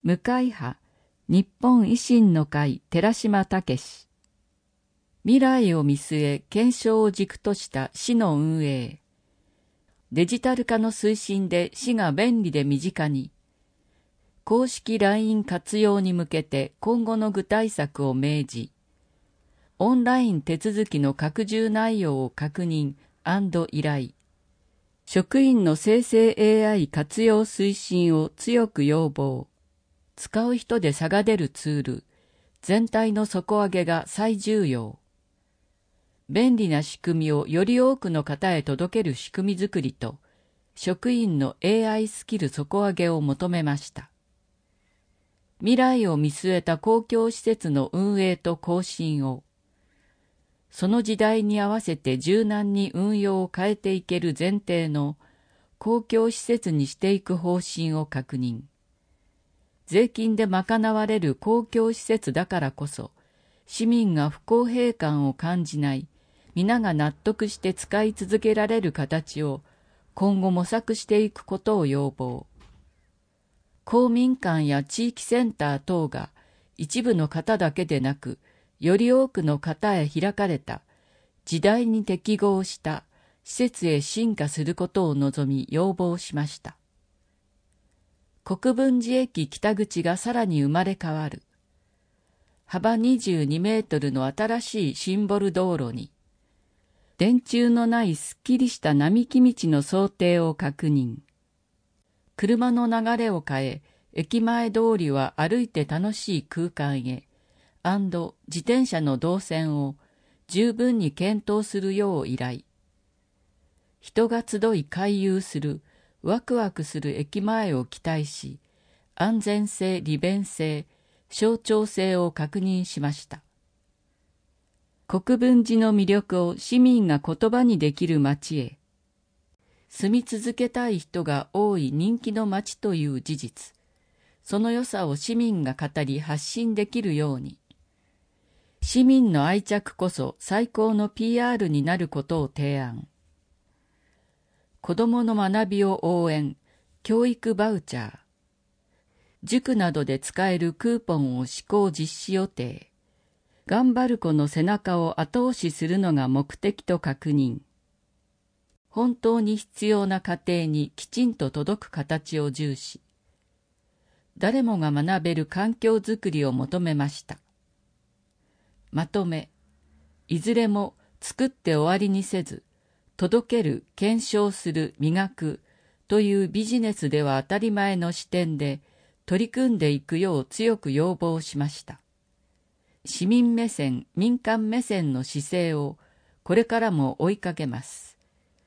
向会派日本維新の会寺島武史。未来を見据え検証を軸とした市の運営。デジタル化の推進で市が便利で身近に。公式 LINE 活用に向けて今後の具体策を明示。オンライン手続きの拡充内容を確認&依頼。職員の生成 AI 活用推進を強く要望。使う人で差が出るツール、全体の底上げが最重要。便利な仕組みをより多くの方へ届ける仕組みづくりと、職員の AI スキル底上げを求めました。未来を見据えた公共施設の運営と更新を、その時代に合わせて柔軟に運用を変えていける前提の公共施設にしていく方針を確認。税金で賄われる公共施設だからこそ、市民が不公平感を感じない、皆が納得して使い続けられる形を今後模索していくことを要望。公民館や地域センター等が一部の方だけでなく、より多くの方へ開かれた、時代に適合した施設へ進化することを望み要望しました。国分寺駅北口がさらに生まれ変わる。幅22メートルの新しいシンボル道路に、電柱のないすっきりした並木道の想定を確認。車の流れを変え、駅前通りは歩いて楽しい空間へ、自転車の動線を十分に検討するよう依頼。人が集い回遊する、ワクワクする駅前を期待し、安全性、利便性、象徴性を確認しました。国分寺の魅力を市民が言葉にできる町へ。住み続けたい人が多い人気の町という事実。その良さを市民が語り発信できるように。市民の愛着こそ最高の PR になることを提案。子どもの学びを応援、教育バウチャー。塾などで使えるクーポンを施行実施予定。頑張る子の背中を後押しするのが目的と確認。本当に必要な家庭にきちんと届く形を重視。誰もが学べる環境づくりを求めました。まとめ、いずれも作って終わりにせず、届ける、検証する、磨くというビジネスでは当たり前の視点で取り組んでいくよう強く要望しました。市民目線、民間目線の姿勢をこれからも追いかけます。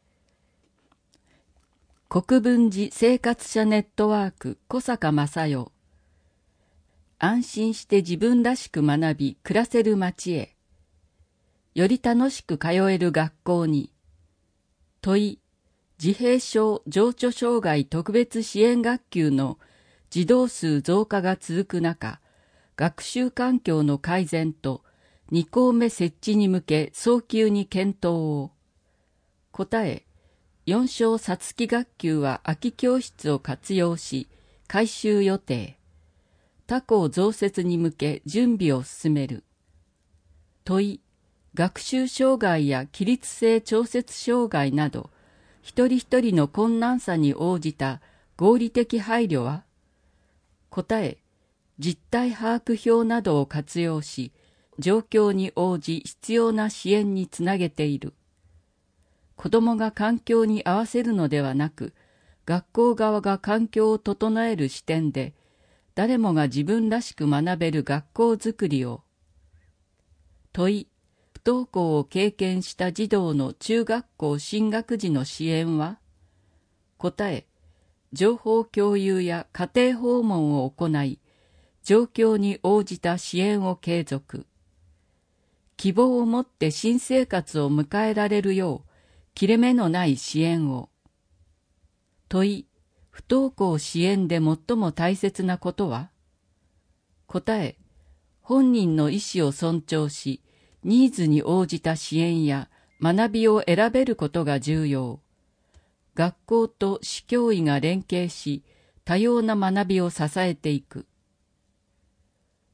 国分寺生活者ネットワーク小坂正代。安心して自分らしく学び暮らせる街へ。より楽しく通える学校に。問い、自閉症情緒障害特別支援学級の児童数増加が続く中、学習環境の改善と2校目設置に向け早急に検討を。答え、4小さつき学級は空き教室を活用し、改修予定。他校増設に向け準備を進める。問い、学習障害や起立性調節障害など、一人一人の困難さに応じた合理的配慮は？答え、実態把握表などを活用し、状況に応じ必要な支援につなげている。子どもが環境に合わせるのではなく、学校側が環境を整える視点で、誰もが自分らしく学べる学校づくりを。問い、不登校を経験した児童の中学校進学時の支援は？答え、情報共有や家庭訪問を行い、状況に応じた支援を継続。希望を持って新生活を迎えられるよう、切れ目のない支援を。問い、不登校支援で最も大切なことは？答え、本人の意思を尊重し、ニーズに応じた支援や学びを選べることが重要。学校と市教委が連携し、多様な学びを支えていく。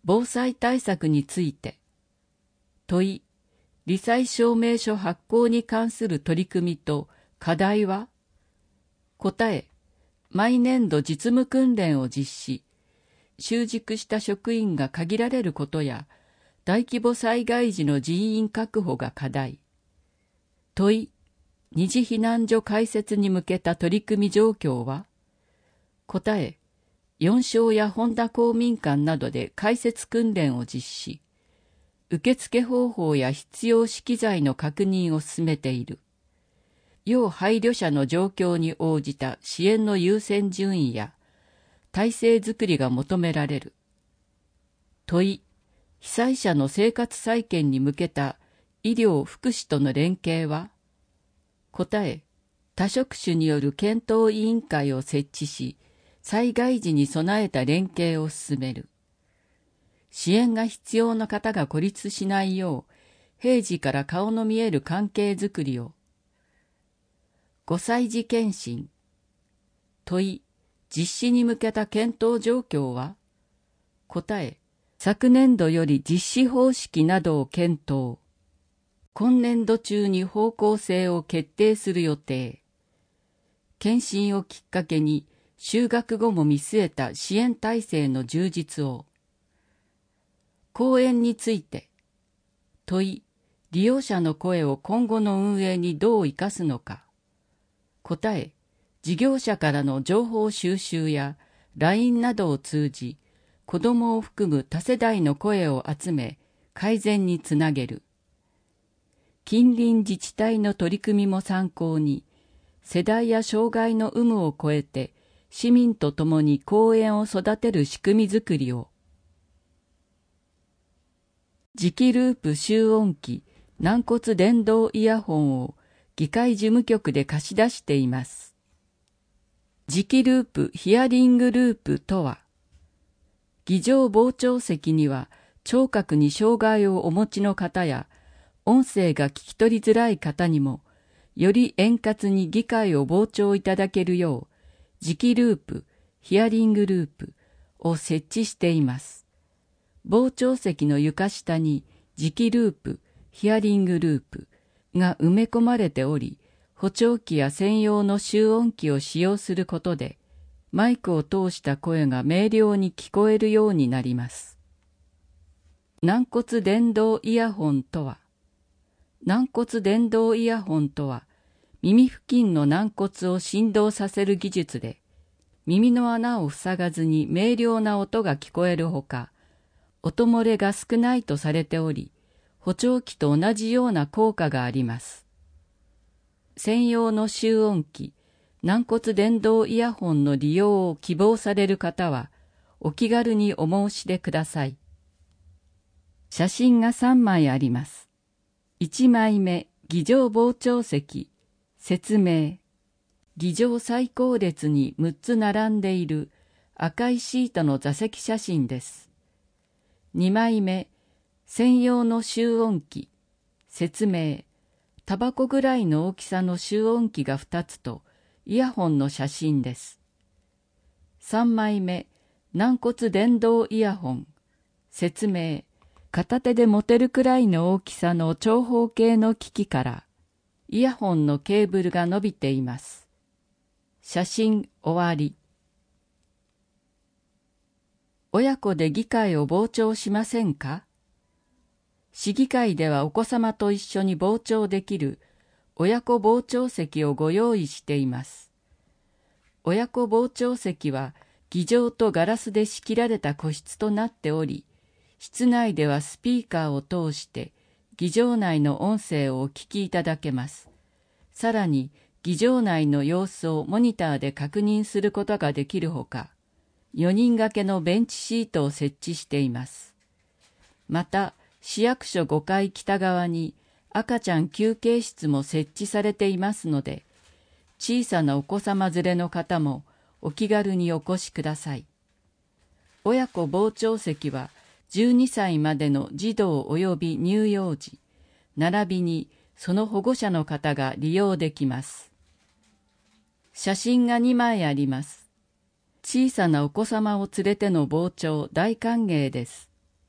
防災対策について。問い、罹災証明書発行に関する取り組みと課題は？答え、毎年度実務訓練を実施、習熟した職員が限られることや、大規模災害時の人員確保が課題。問い、二次避難所開設に向けた取り組み状況は？答え、四省や本田公民館などで開設訓練を実施、受付方法や必要資機材の確認を進めている。要配慮者の状況に応じた支援の優先順位や体制づくりが求められる。問い、被災者の生活再建に向けた医療・福祉との連携は？答え、多職種による検討委員会を設置し、災害時に備えた連携を進める。支援が必要な方が孤立しないよう、平時から顔の見える関係づくりを。5歳児検診。問い、実施に向けた検討状況は？答え、昨年度より実施方式などを検討。今年度中に方向性を決定する予定。検診をきっかけに就学後も見据えた支援体制の充実を。講演について。問い、利用者の声を今後の運営にどう生かすのか。答え、事業者からの情報収集や LINE などを通じ、子どもを含む多世代の声を集め、改善につなげる。近隣自治体の取り組みも参考に、世代や障害の有無を超えて、市民と共に公園を育てる仕組みづくりを。磁気ループ集音機、軟骨伝導イヤホンを議会事務局で貸し出しています。磁気ループヒアリングループとは、議場傍聴席には聴覚に障害をお持ちの方や、音声が聞き取りづらい方にも、より円滑に議会を傍聴いただけるよう、磁気ループ、ヒアリングループを設置しています。傍聴席の床下に磁気ループ、ヒアリングループが埋め込まれており、補聴器や専用の集音機を使用することで、マイクを通した声が明瞭に聞こえるようになります。軟骨伝導イヤホンとは、軟骨伝導イヤホンとは、耳付近の軟骨を振動させる技術で、耳の穴を塞がずに明瞭な音が聞こえるほか、音漏れが少ないとされており、補聴器と同じような効果があります。専用の集音機、軟骨伝導イヤホンの利用を希望される方は、お気軽にお申し出ください。写真が3枚あります。1枚目、議場傍聴席、説明。議場最後列に6つ並んでいる赤いシートの座席写真です。2枚目、専用の集音機、説明。タバコぐらいの大きさの集音機が2つとイヤホンの写真です。3枚目、軟骨伝導イヤホン、説明。片手で持てるくらいの大きさの長方形の機器からイヤホンのケーブルが伸びています。写真終わり。親子で議会を傍聴しませんか？市議会ではお子様と一緒に傍聴できる親子傍聴席をご用意しています。親子傍聴席は議場とガラスで仕切られた個室となっており、室内ではスピーカーを通して議場内の音声をお聞きいただけます。さらに議場内の様子をモニターで確認することができるほか、4人掛けのベンチシートを設置しています。また、市役所5階北側に赤ちゃん休憩室も設置されていますので、小さなお子様連れの方もお気軽にお越しください。親子傍聴席は12歳までの児童及び乳幼児、並びにその保護者の方が利用できます。写真が2枚あります。小さなお子様を連れての傍聴大歓迎です。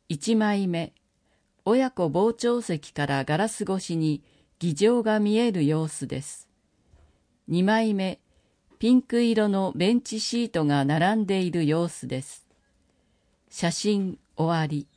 1枚目、親子傍聴席からガラス越しに議場が見える様子です。2枚目、ピンク色のベンチシートが並んでいる様子です。写真終わり。